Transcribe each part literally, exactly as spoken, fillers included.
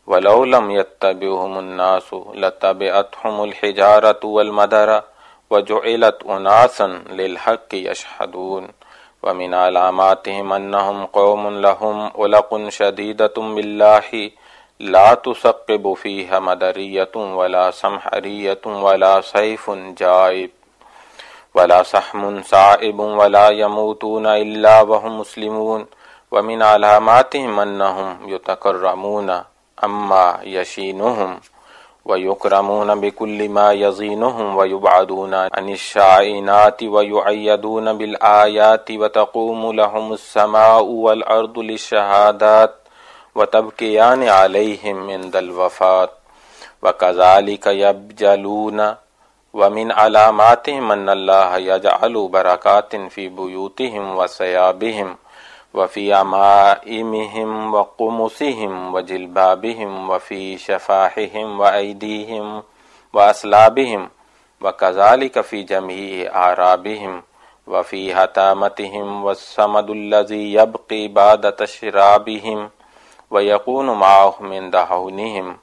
ولو لم يتبعهم الناس لتبعتهم الحجارة والمدر وجعلت أناسا للحق يشهدون ومن علاماتهم أنهم قوم لهم علق شديدة بالله لا تثقب فيها مدرية ولا سمحرية ولا سيف جائب ولا سحم صائب ولا يموتون إلا وهم مسلمون ومن علاماتهم أنهم يتكرمون أما يشينهم ويكرمون بكل ما يزينهم ويبعدون عن الشائنات ويعيدون بالآيات وتقوم لهم السماء والأرض للشهادات وتبكيان عليهم عند الوفاة وكذلك يبجلون ومن علاماتهم أن الله يجعل بركات في بيوتهم وثيابهم وفي عمائمهم وقمصهم وجلبابهم وفي شفاحهم وأيديهم وأسلابهم وكذلك في جميع أعرابهم وفي هتامتهم والصمد الذي يبقي بعد تشرابهم ويكون معهم عند هونهم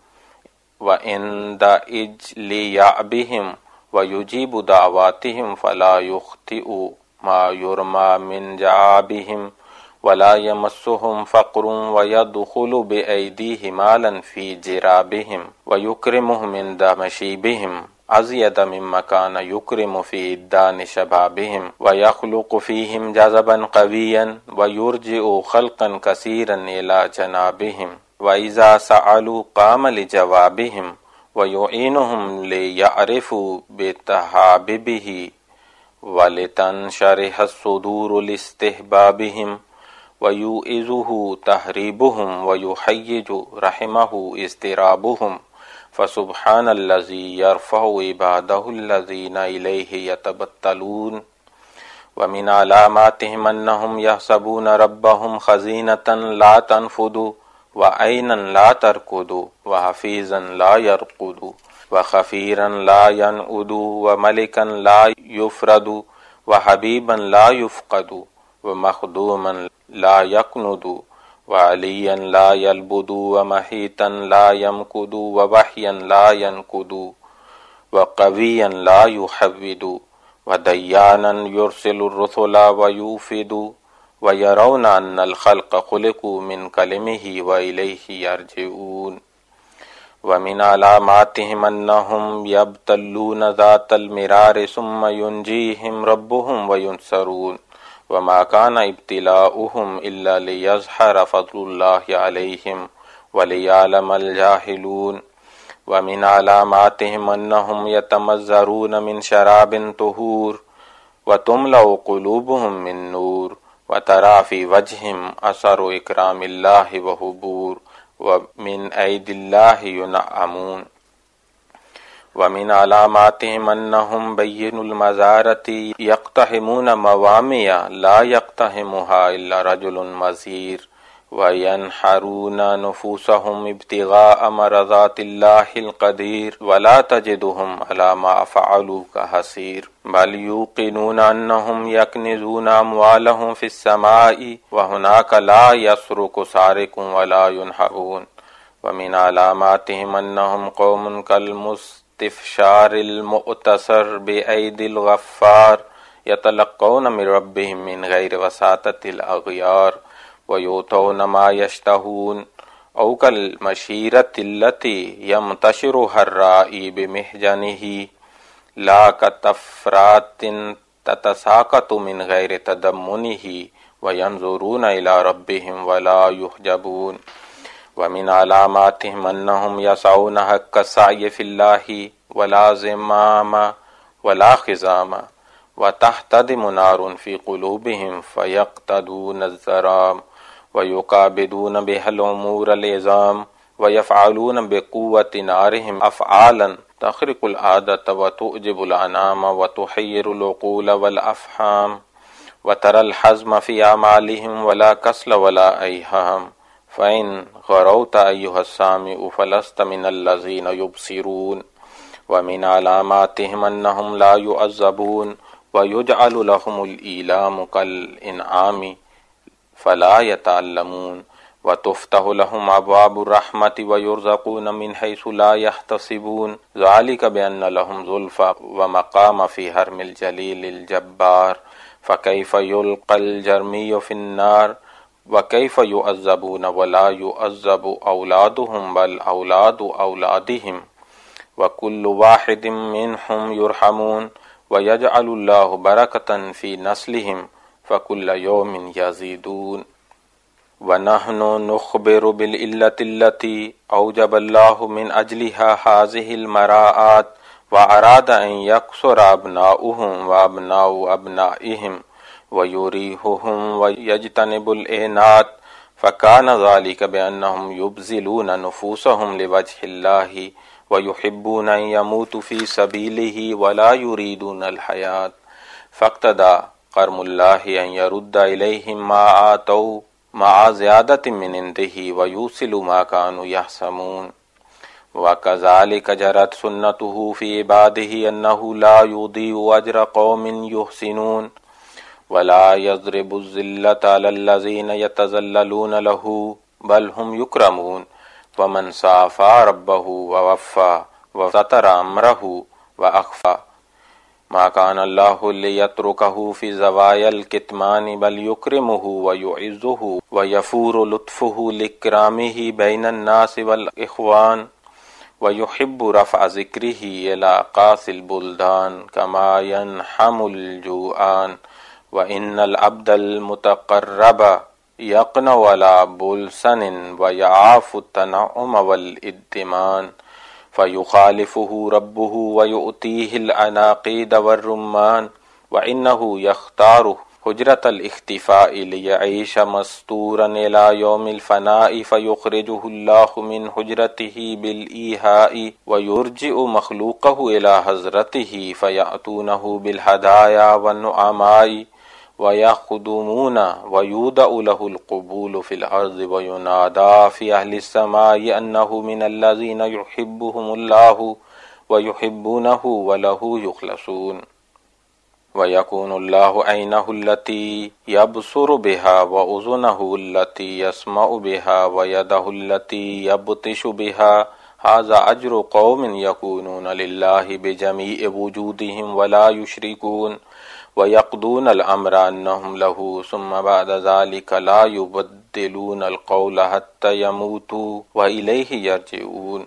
وعند إجليابهم ويجيب دعواتهم فلا يخطئ ما يرمى من جعابهم ولا يمسهم فقر ويدخل بأيديه مالا في جرابهم ويكرمهم عند مشيبهم أزيد مما كان يكرم في إدان شبابهم ويخلق فيهم جذبا قويا ويرجئ خلقا كثيرا إلى جنابهم وإذا سألوا قام لجوابهم ويعينهم ليعرفوا بتحاببه ولتنشرح الصدور لاستحبابهم ويؤذه تهريبهم ويحيج رحمه استرابهم فسبحان الذي يرفع عباده الذين إليه يتبتلون ومن علاماتهم أنهم يحسبون ربهم خزينة لا تنفذ وعينا لا تركض وحفيظا لا يرقد وخفيرا لا ينعد وملكا لا يفرد وحبيبا لا يفقد ومخدوما لا يقند وعليا لا يلبد ومحيطا لا يمكد ووحيا لا ينكد وقويا لا يحود وديانا يرسل الرسل ويوفد ويرون أن الخلق خلقوا من كلمه وإليه يرجعون ومن علاماتهم أنهم يبتلون ذات المرار ثم ينجيهم ربهم وينصرون وما كان ابتلاؤهم إلا ليظهر فضل الله عليهم وليعلم الجاهلون ومن علاماتهم أنهم يتمزرون من شراب طهور وتملأ قلوبهم من نور وترى في وجههم أثر إكرام الله وحبور ومن أيدي الله ينعمون ومن علاماتهم أنهم بين المزارة يقتحمون موامع لا يقتحمها إلا رجل مزير وينحرون نفوسهم ابتغاء مرضات الله القدير ولا تجدهم على ما فعلوا كحسير بل يوقنون أنهم يكنزون أموالهم في السماء وهناك لا يسرق سارق ولا ينهبون ومن علاماتهم أنهم قوم كالمستفشار المؤتسر بأيدي الغفار يتلقون من ربهم من غير وساطة الأغيار ويؤتون ما يشتهون أو كالمشيرة التي يمتشرها الرائي بمحجنه لا كتفرات تتساقط من غير تدمنه وينظرون إلى ربهم ولا يحجبون ومن علاماتهم أنهم يسعون حق السعي في الله ولا زمام ولا خزام وتحتدم نار في قلوبهم فيقتدون الزرام ويقابدون بها الأمور العظام ويفعلون بقوة نارهم أفعالا تخرق العادة وتؤجب الأنام وتحير العقول والأفهام وترى الحزم في أعمالهم ولا كسل ولا أيهام فإن غروت أيها السامع فلست من الذين يبصرون ومن علاماتهم أنهم لا يعذبون ويجعل لهم الإيلام كالإنعام فلا يتعلمون وتفتح لهم أبواب الرحمة ويرزقون من حيث لا يحتسبون ذلك بأن لهم زلفى ومقام في هرم الجليل الجبار فكيف يلقى الجرمي في النار وكيف يعذبون ولا يعذب أولادهم بل أولاد أولادهم وكل واحد منهم يرحمون ويجعل الله بركة في نسلهم فكل يوم يزيدون ونحن نخبر بالعلة التي أوجب الله من أجلها هذه المراءات وأراد أن يكسر أبناؤهم وأبناء أبنائهم ويريحهم ويجتنب الإعنات فكان ذلك بأنهم يبذلون نفوسهم لوجه الله ويحبون أن يموتوا في سبيله ولا يريدون الحياة فاقتضى کرم اللہ ان يرد إليهم ما آتوا مع زیادة من عنده ويوصل ما كانوا يحسمون وكذلك جرت سنته في عباده أنه لا يضيع أجر قوم يحسنون ولا يضرب الذلة على الذين يتذللون له بل هم يكرمون ومن صافى ربه ووفى وستر أمره وأخفى ما كان الله ليتركه في زوايا الكتمان بل يكرمه ويعزه ويفور لطفه لإكرامه بين الناس والإخوان ويحب رفع ذكره إلى قاصي البلدان كما ينحم الجوعان وإن العبد المتقرب يقنع على بلسن ويعاف التنعم والإدمان فيخالفه ربه ويؤتيه العناقيد والرمان وإنه يختار حجرة الاختفاء ليعيش مستورا إلى يوم الفناء فيخرجه الله من حجرته بالإيهاء ويرجئ مخلوقه إلى حضرته فيأتونه بالهدايا والنعماء ويخدمون ويودع له القبول في الأرض وينادى في أهل السماء أنه من الذين يحبهم الله ويحبونه وله يخلصون ويكون الله عينه التي يبصر بها وأذنه التي يسمع بها ويده التي يبطش بها هذا أجر قوم يكونون لله بجميع وجودهم ولا يشركون ويقضون الأمر أنهم له ثم بعد ذلك لا يبدلون القول حتى يموتوا وإليه يرجعون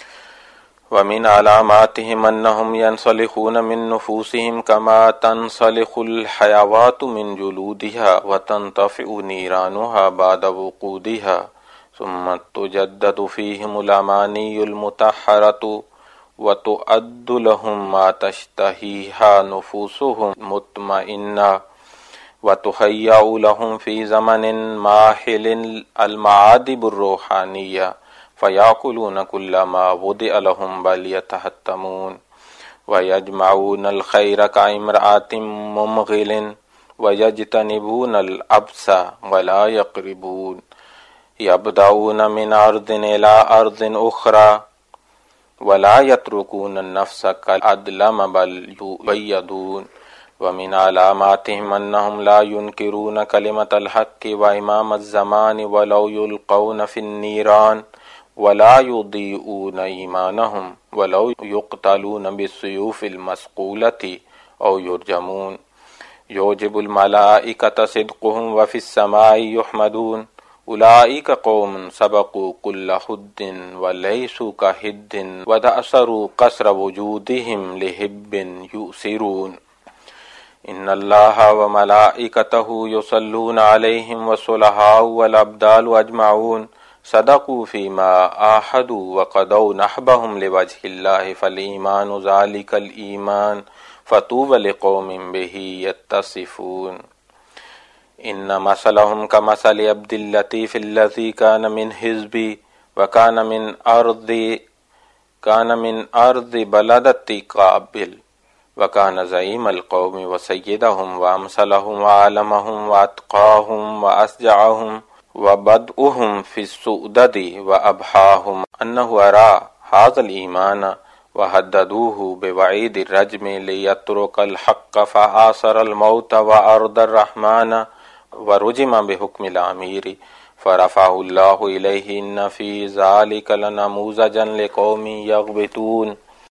ومن علاماتهم أنهم ينسلخون من نفوسهم كما تنسلخ الحيوات من جلودها وتنطفئ نيرانها بعد وقودها ثم تجدد فيهم الأماني المطهرة وتؤد لهم ما تشتهيها نفوسهم مطمئنة وتهيأ لهم في زمن ماحل المعادب الروحانية فيأكلون كل ما وضع لهم بل يتحتمون ويجمعون الخير كامرأة ممغل ويجتنبون الأبس ولا يقربون يبدأون من أرض إلى أرض أخرى ولا يتركون النفس كالأدلم بل يبيضون ومن علاماتهم أنهم لا ينكرون كلمة الحق وإمام الزمان ولو يلقون في النيران ولا يضيئون إيمانهم ولو يقتلون بالسيوف المسقولة أو يرجمون يوجب الملائكة صدقهم وفي السماء يحمدون أولئك قوم سبقوا كل حد وليسوا كحد وتأثروا قصر وجودهم لهب يؤثرون إن الله وملائكته يصلون عليهم والصلحاء والأبدال أجمعون صدقوا فيما آحدوا وقضوا نحبهم لوجه الله فالإيمان ذلك الإيمان فطوبى لقوم به يتصفون إن مثلهم كمثل عبد اللطيف الذي كان من حزبي وكان من أرض كان من أرض بلدة قابل وكان زعيم القوم وسيدهم وأمثلهم وعالمهم وأتقاهم وأشجعهم وبدؤهم في السؤدد وأبحاهم أنه أرى هذا الإيمان وهددوه بوعيد الرجم ليترك الحق فآثر الموت وأرض الرحمن ورجم بحكم الأمير فرفعه اللہ الیہ ان فی ذلک لنموذجا لقوم یغبطون۔